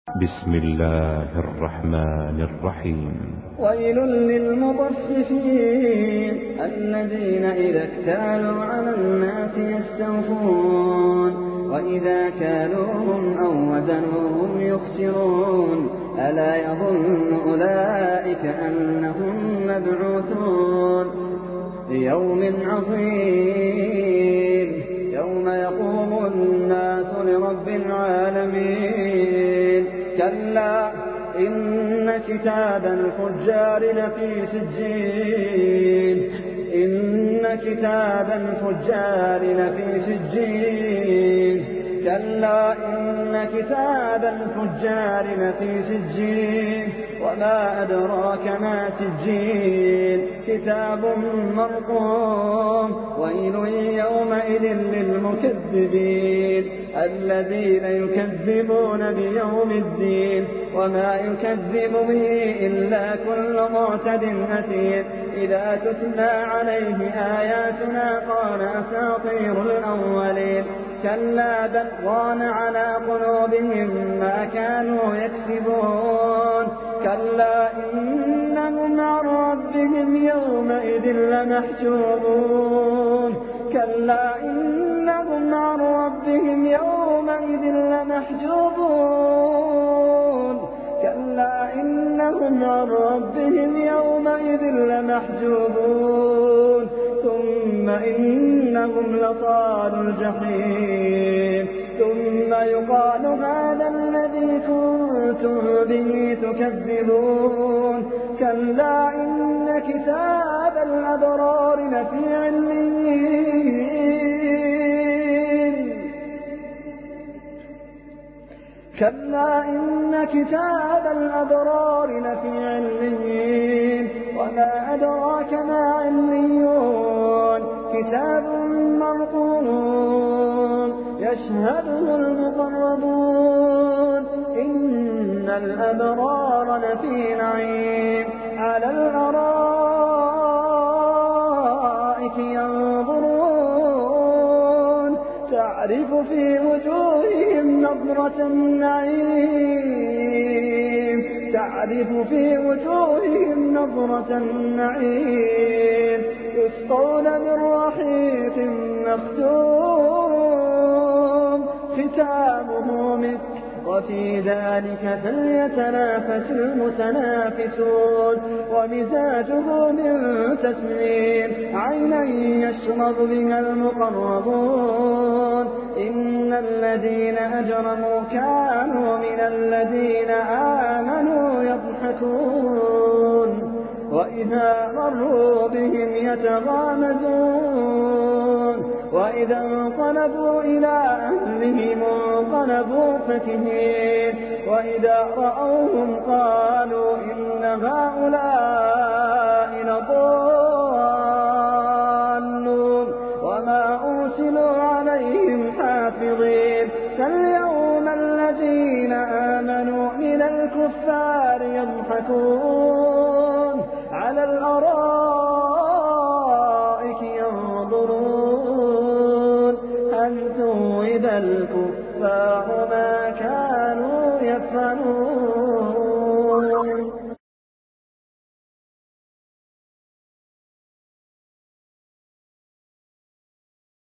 بسم الله الرحمن الرحيم. ويل للمطففين الذين إذا اكتالوا على الناس يستوفون وإذا كالوهم أو وزنوهم يخسرون ألا يظن أولئك أنهم مبعوثون ليوم عظيم يوم يقوم الناس لرب العالمين كلا إن كتاب الفجار لفي سجين إن كتاب الفجار لفي سجين كلا إن كتاب الفجار لفي سجين وما أدراك ما سجين كتاب مرقوم ويل يومئذ للمكذبين الذين يكذبون بيوم الدين وما يكذب به إلا كل معتد أثيم إذا تتلى عليه آياتنا قال أساطير الأولين كلا بل ران على قلوبهم ما كانوا يكسبون كلا إنهم عن ربهم يومئذ لمحجوبون كلا إنهم عن ربهم يومئذ لمحجوبون كلا إنهم عن ربهم يومئذ لمحجوبون ثم إنهم لصال الجحيم ثم يقال هذا الذي كنتم به تكذبون كلا إن كتاب الأبرار لفي عليين كلا إن كتاب الأبرار لفي عليين وما أدراك ما عليون كتاب مرقوم يشهده المقربون إن الأبرار لفي نعيم على الأرائك ينظرون تعرف في وجوههم نظرة النعيم تعرف في وجوههم نظرة النعيم يسقون من رحيق مختوم ختامه مسك وفي ذلك فليتنافس المتنافسون ومزاجه من تسنيم عينا يشرب بها المقربون إن الذين أجرموا كانوا من الذين آمنوا يضحكون وإذا مروا بهم يتغامزون وإذا انقلبوا إلى أهلهم انقلبوا فكهين وإذا رأوهم قالوا إن هؤلاء لضالون وما أرسلوا عليهم حافظين فاليوم الذين آمنوا من الكفار يضحكون على الأرائك ينظرون هل ثوب الكفار ما